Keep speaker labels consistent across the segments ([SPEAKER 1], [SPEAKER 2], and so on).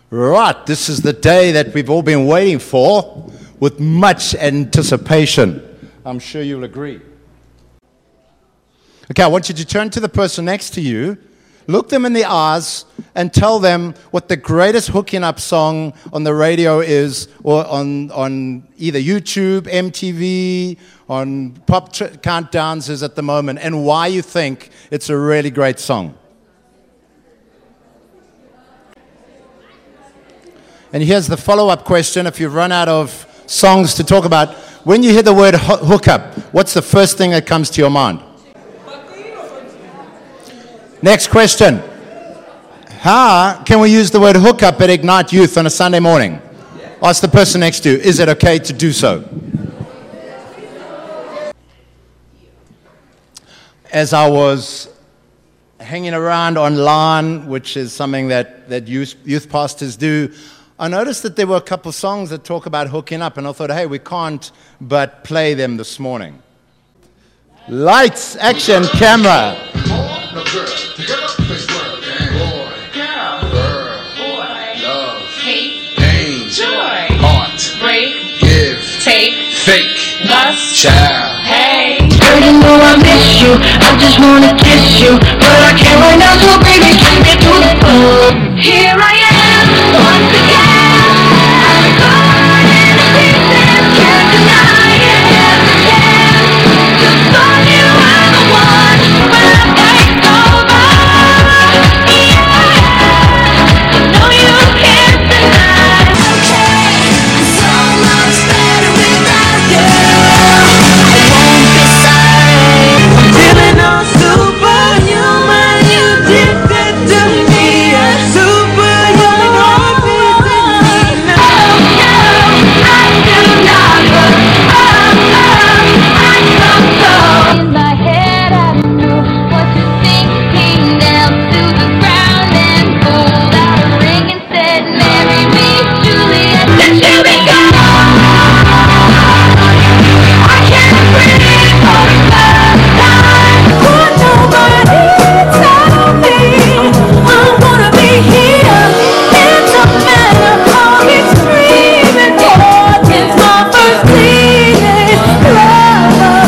[SPEAKER 1] Right, this is the day that we've all been waiting for with much anticipation. I'm sure you'll agree. Okay, I want you to turn to the person next to you, look them in the eyes, and tell them what the greatest hooking up song on the radio is, or on either YouTube, MTV, on pop countdowns is at the moment, and why you think it's a really great song. And here's the follow-up question. If you've run out of songs to talk about, when you hear the word hookup, what's the first thing that comes to your mind? Next question. How can we use the word hookup at Ignite Youth on a Sunday morning? Ask the person next to you, is it okay to do so? As I was hanging around online, which is something that youth pastors do, I noticed that there were a couple of songs that talk about hooking up, and I thought, hey, we can't but play them this morning. Lights, action, camera.
[SPEAKER 2] Fake, lust, child, hey. Girl, you know I miss you, I just wanna kiss you, but I can't right now, so baby, take me to the phone. Here I am, once again, I'm caught in the pieces, can't deny it, never can. Just on you, I'm the one, when the night's over, yeah, I know you can't deny, okay, so much better without you. Feeling all superhuman, you did that to me. Superhuman heartbeat in me. I do not, I in my head, I don't know what to think. Came down to the ground and pulled out a ring and said, marry me, Juliet. Then here we go. I can't breathe for the first time. Could nobody tell me I wanna be here? It's a matter of extreme importance. My first teenage love.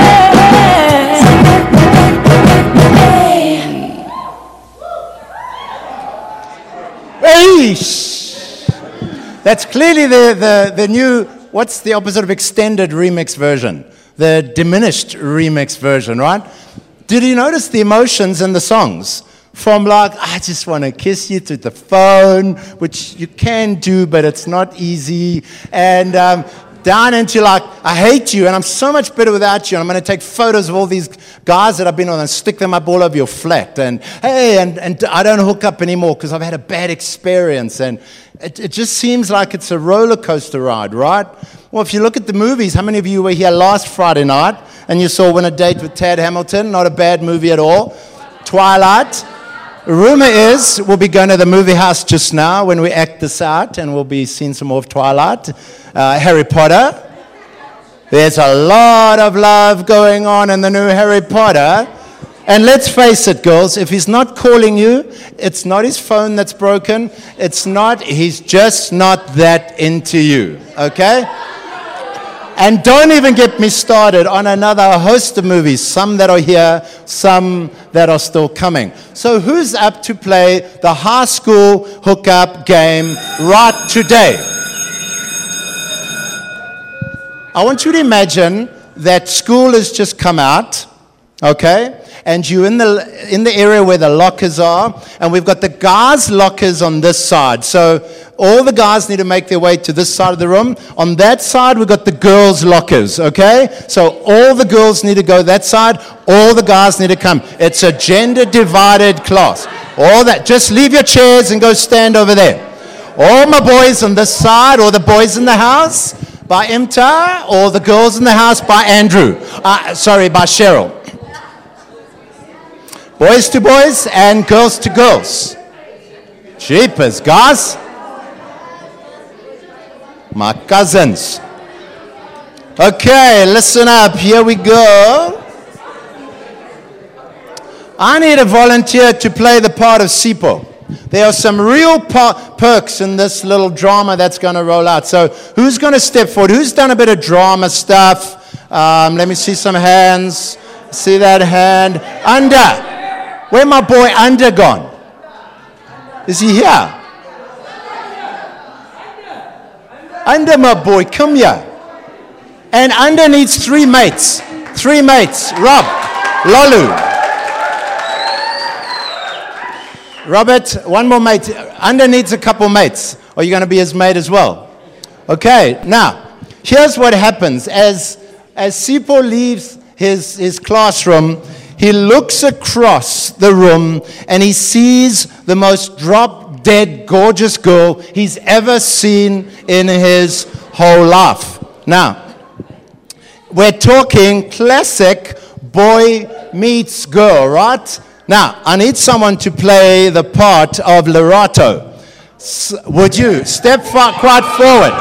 [SPEAKER 1] Hey! That's clearly the new, what's the opposite of extended remix version? The diminished remix version, right? Did you notice the emotions in the songs? From like, I just want to kiss you through the phone, which you can do, but it's not easy. And down into like, I hate you, and I'm so much better without you. And I'm going to take photos of all these guys that I've been on and stick them up all over your flat. And hey, and I don't hook up anymore because I've had a bad experience. And it just seems like it's a roller coaster ride, right? Well, if you look at the movies, how many of you were here last Friday night and you saw Win a Date with Tad Hamilton? Not a bad movie at all. Twilight. Rumor is we'll be going to the movie house just now when we act this out, and we'll be seeing some more of Twilight. Harry Potter. There's a lot of love going on in the new Harry Potter. And let's face it, girls, if he's not calling you, it's not his phone that's broken. He's just not that into you, okay? And don't even get me started on another host of movies, some that are here, some that are still coming. So who's up to play the high school hookup game right today? I want you to imagine that school has just come out, okay? And you're in the area where the lockers are, and we've got the guys' lockers on this side. So all the guys need to make their way to this side of the room. On that side, we've got the girls' lockers, okay? So all the girls need to go that side. All the guys need to come. It's a gender-divided class. All that. Just leave your chairs and go stand over there. All my boys on this side, or the boys in the house by Imta, or the girls in the house by Andrew. By Cheryl. Boys to boys and girls to girls. Jeepers, guys. My cousins. Okay, listen up. Here we go. I need a volunteer to play the part of Sipho. There are some real perks in this little drama that's going to roll out. So who's going to step forward? Who's done a bit of drama stuff? Let me see some hands. See that hand? Under. Where my boy Under gone? Is he here? Under, my boy, come here. And Under needs 3 mates. 3 mates. Rob, Lolu. Robert, one more mate. Under needs a couple mates. Are you going to be his mate as well? Okay, now, here's what happens. As Sipho leaves his classroom, he looks across the room and he sees the most drop-dead gorgeous girl he's ever seen in his whole life. Now, we're talking classic boy meets girl, right? Now, I need someone to play the part of Lerato. Would you step quite forward?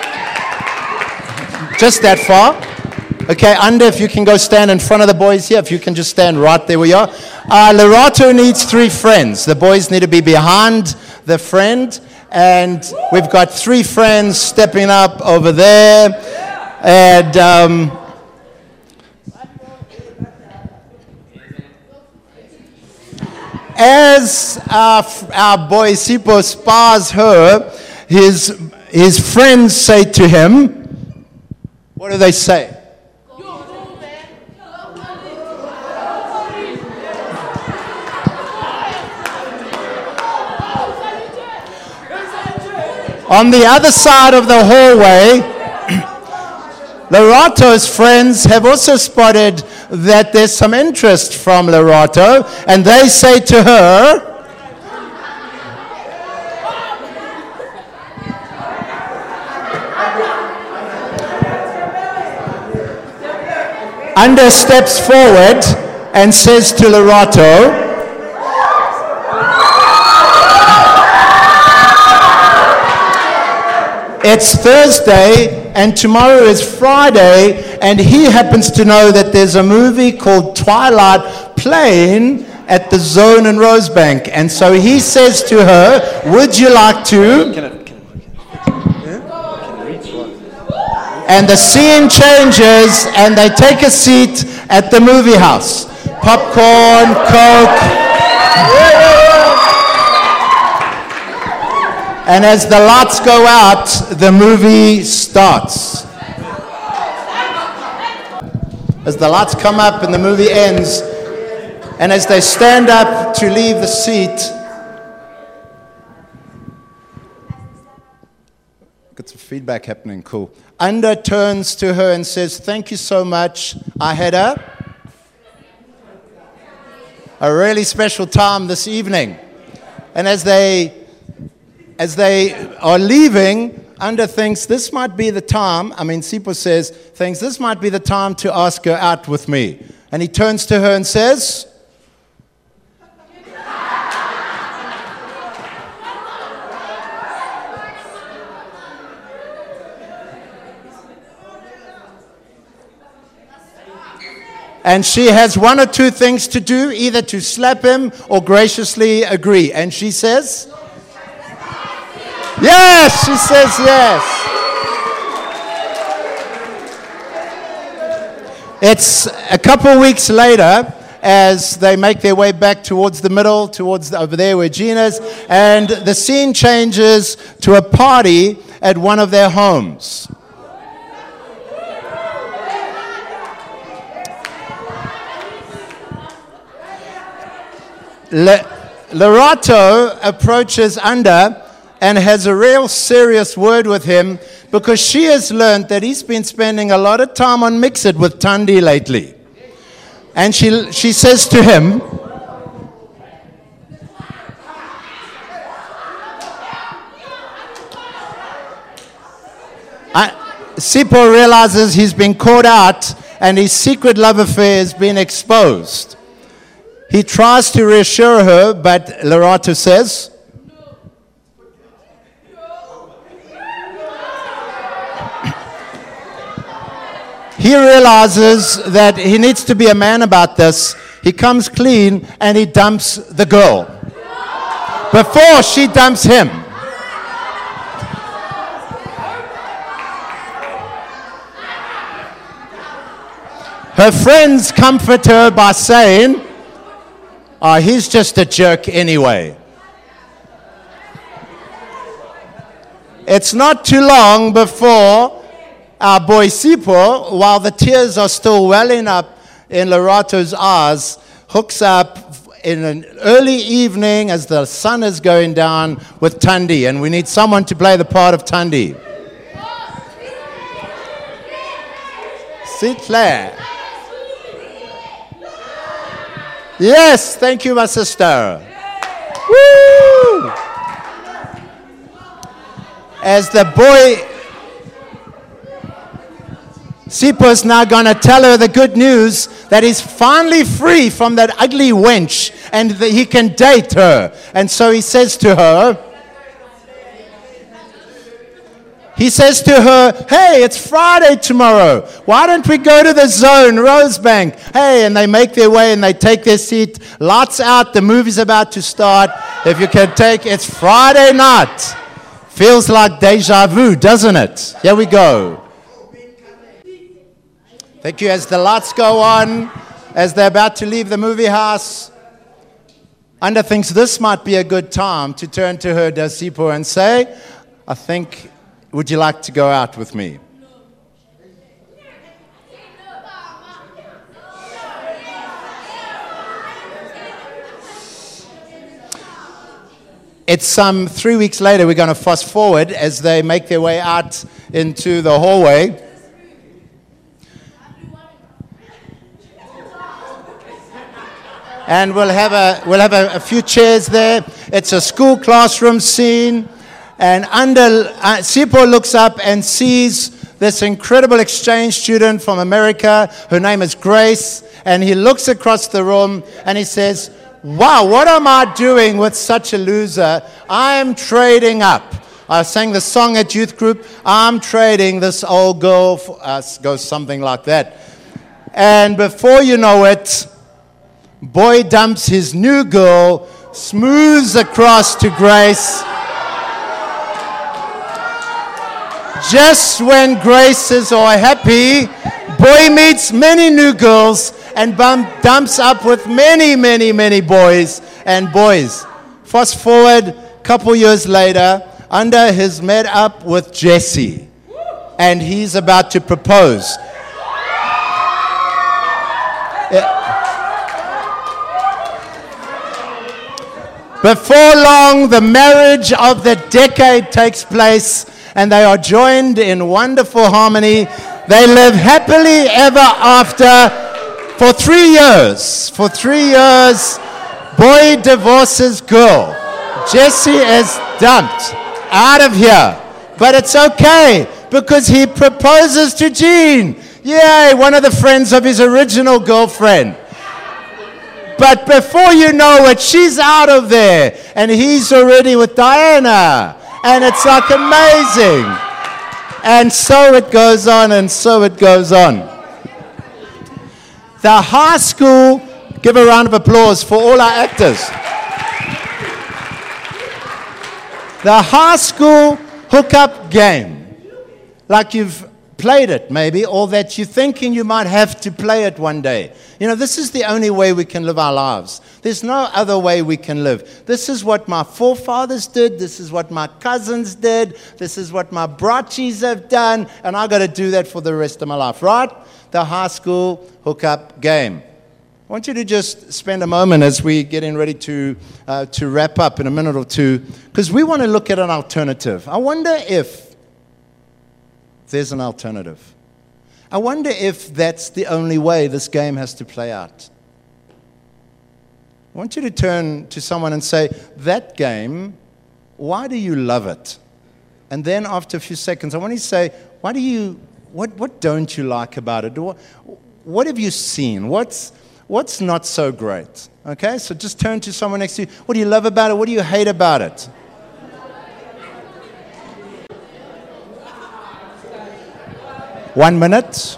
[SPEAKER 1] Just that far. Okay, Under, if you can go stand in front of the boys here, if you can just stand right there where you are. Lerato needs 3 friends. The boys need to be behind the friend. And we've got 3 friends stepping up over there. And as our boy Sipho spars her, his friends say to him, what do they say? On the other side of the hallway, Lerato's friends have also spotted that there's some interest from Lerato, and they say to her, Under steps forward and says to Lerato, it's Thursday and tomorrow is Friday, and he happens to know that there's a movie called Twilight playing at the Zone in Rosebank. And so he says to her, would you like to? And the scene changes and they take a seat at the movie house. Popcorn, Coke. And as the lights go out, the movie starts. As the lights come up and the movie ends, and as they stand up to leave the seat, got some feedback happening, cool. Under turns to her and says, thank you so much. I had a really special time this evening. And as they are leaving, Under thinks this might be the time, Sipho thinks this might be the time to ask her out with me. And he turns to her and says, and she has 1 or 2 things to do, either to slap him or graciously agree. And she says, yes, she says yes. It's a couple weeks later as they make their way back towards the middle, over there where Gina's, and the scene changes to a party at one of their homes. Lerato approaches Under and has a real serious word with him because she has learned that he's been spending a lot of time on Mix It with Thandi lately. And she says to him, Sipho realizes he's been caught out and his secret love affair has been exposed. He tries to reassure her, but Lerato says, he realizes that he needs to be a man about this. He comes clean and he dumps the girl. before she dumps him. Her friends comfort her by saying, "Oh, he's just a jerk anyway." It's not too long before our boy Sipho, while the tears are still welling up in Lerato's eyes, hooks up in an early evening as the sun is going down with Thandi, and we need someone to play the part of Thandi. Sinclair. Yes, thank you, my sister. Woo! As the boy, Sipho's now going to tell her the good news that he's finally free from that ugly wench and that he can date her. And so he says to her, "Hey, it's Friday tomorrow. Why don't we go to the Zone, Rosebank?" Hey, and they make their way and they take their seat. Lights out, the movie's about to start. If you can take, it's Friday night. Feels like deja vu, doesn't it? Here we go. Thank you. As the lights go on, as they're about to leave the movie house, Anda thinks this might be a good time to turn to her Sipho and say, would you like to go out with me? It's some 3 weeks later. We're going to fast forward as they make their way out into the hallway. And we'll have a few chairs there. It's a school classroom scene. And Sipho looks up and sees this incredible exchange student from America. Her name is Grace. And he looks across the room and he says, "Wow, what am I doing with such a loser? I am trading up." I sang the song at youth group. "I'm trading this old girl for us," goes something like that. And before you know it, boy dumps his new girl, smooths across to Grace. Just when Grace is all happy, boy meets many new girls and dumps up with many, many, many boys and boys. Fast forward a couple years later, Anda has met up with Jesse, and he's about to propose. Before long, the marriage of the decade takes place, and they are joined in wonderful harmony. They live happily ever after for 3 years. For 3 years, boy divorces girl. Jesse is dumped out of here. But it's okay, because he proposes to Jean. Yay, one of the friends of his original girlfriend. But before you know it, she's out of there, and he's already with Diana. And it's like amazing. And so it goes on, and so it goes on. The high school, give a round of applause for all our actors. The high school hookup game. Like you've played it maybe, or that you're thinking you might have to play it one day. You know, this is the only way we can live our lives. There's no other way we can live. This is what my forefathers did. This is what my cousins did. This is what my brachis have done. And I've got to do that for the rest of my life, right? The high school hookup game. I want you to just spend a moment as we're getting ready to wrap up in a minute or two, because we want to look at an alternative. I wonder if there's an alternative. I wonder if that's the only way this game has to play out. I want you to turn to someone and say, that game, why do you love it? And then after a few seconds, I want you to say, what don't you like about it? What have you seen? What's not so great? Okay, so just turn to someone next to you. What do you love about it? What do you hate about it? One minute.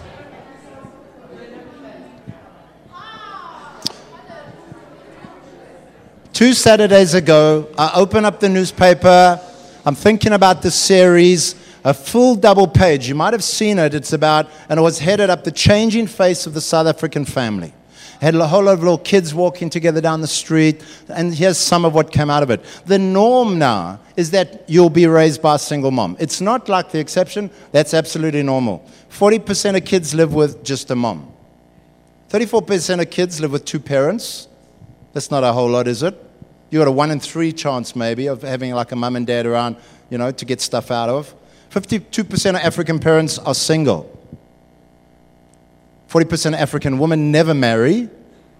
[SPEAKER 1] 2 Saturdays ago, I open up the newspaper. I'm thinking about this series, a full double page. You might have seen it. It's about, and it was headed up, The Changing Face of the South African Family. Had a whole lot of little kids walking together down the street, and here's some of what came out of it. The norm now is that you'll be raised by a single mom. It's not like the exception. That's absolutely normal. 40% of kids live with just a mom. 34% of kids live with 2 parents. That's not a whole lot, is it? You got a 1 in 3 chance maybe of having like a mum and dad around, to get stuff out of. 52% of African parents are single. 40% of African women never marry.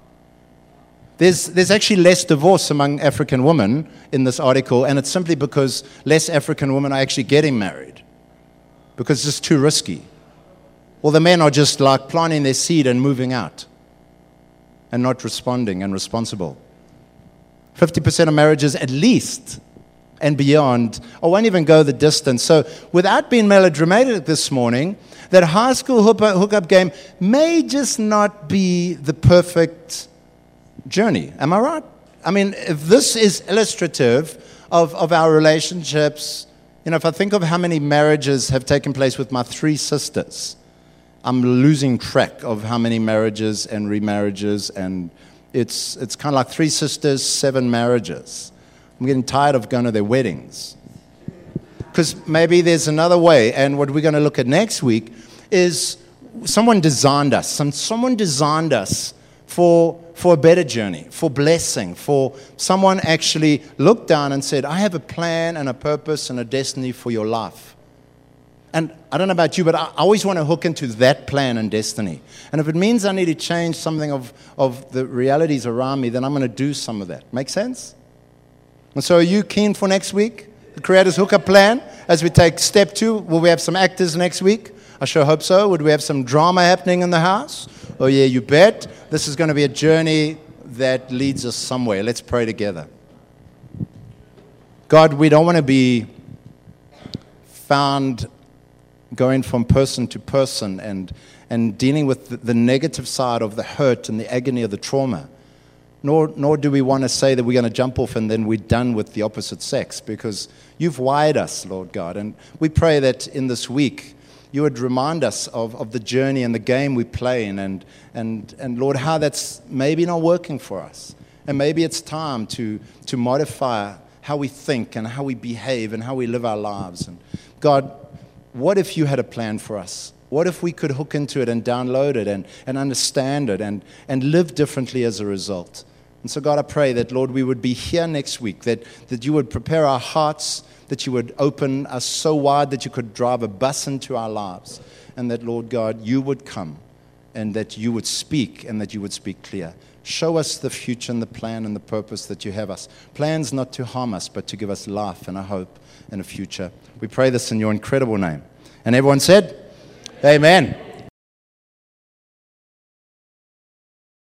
[SPEAKER 1] There's actually less divorce among African women in this article, and it's simply because less African women are actually getting married because it's just too risky. Or the men are just like planting their seed and moving out and not responding and responsible. 50% of marriages at least and beyond, I won't even go the distance. So without being melodramatic this morning, that high school hookup game may just not be the perfect journey. Am I right? I mean, if this is illustrative of our relationships, if I think of how many marriages have taken place with my 3 sisters, I'm losing track of how many marriages and remarriages, and it's kind of like 3 sisters, 7 marriages. I'm getting tired of going to their weddings. Because maybe there's another way, and what we're going to look at next week is someone designed us. Someone designed us for a better journey, for blessing, for someone actually looked down and said, I have a plan and a purpose and a destiny for your life. And I don't know about you, but I always want to hook into that plan and destiny. And if it means I need to change something of the realities around me, then I'm going to do some of that. Make sense? And so are you keen for next week? The Creator's Hookup Plan, as we take step 2. Will we have some actors next week? I sure hope so. Would we have some drama happening in the house? Oh yeah, you bet. This is going to be a journey that leads us somewhere. Let's pray together. God, we don't want to be found going from person to person and dealing with the negative side of the hurt and the agony of the trauma. Nor do we want to say that we're going to jump off and then we're done with the opposite sex, because you've wired us, Lord God. And we pray that in this week you would remind us of the journey and the game we play in, and Lord, how that's maybe not working for us. And maybe it's time to modify how we think and how we behave and how we live our lives. And God, what if you had a plan for us? What if we could hook into it and download it and understand it and live differently as a result? And so, God, I pray that, Lord, we would be here next week, that you would prepare our hearts, that you would open us so wide that you could drive a bus into our lives, and that, Lord God, you would come and that you would speak and that you would speak clear. Show us the future and the plan and the purpose that you have us. Plans not to harm us, but to give us life and a hope and a future. We pray this in your incredible name. And everyone said, Amen.